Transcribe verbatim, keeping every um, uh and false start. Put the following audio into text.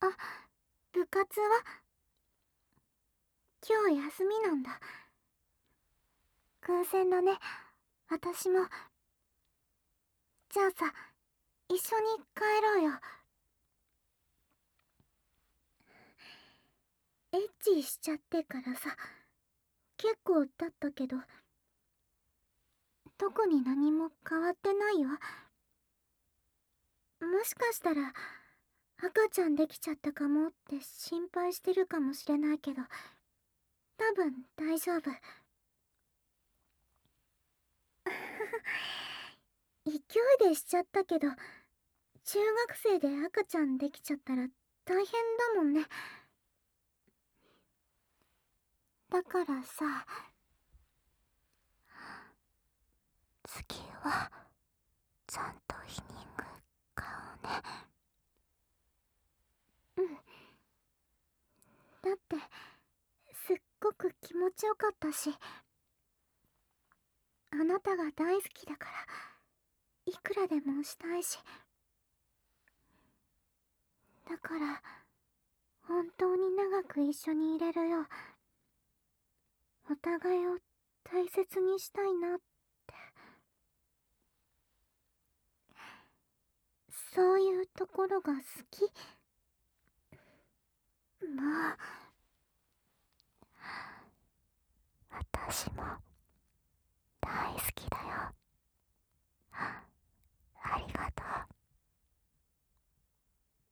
あ、部活は今日休みなんだ。偶然だね。私も。じゃあさ、一緒に帰ろうよ。エッチしちゃってからさ、結構経ったけど、特に何も変わってないよ。もしかしたら赤ちゃんできちゃったかもって心配してるかもしれないけど、多分大丈夫。勢いでしちゃったけど、中学生で赤ちゃんできちゃったら大変だもんね。だからさ、次はちゃんと避妊具買うね。うん。だってすっごく気持ちよかったし、あなたが大好きだからいくらでもしたいし。だから本当に長く一緒にいれるよう、お互いを大切にしたいなって。そういうところが好き。もう私も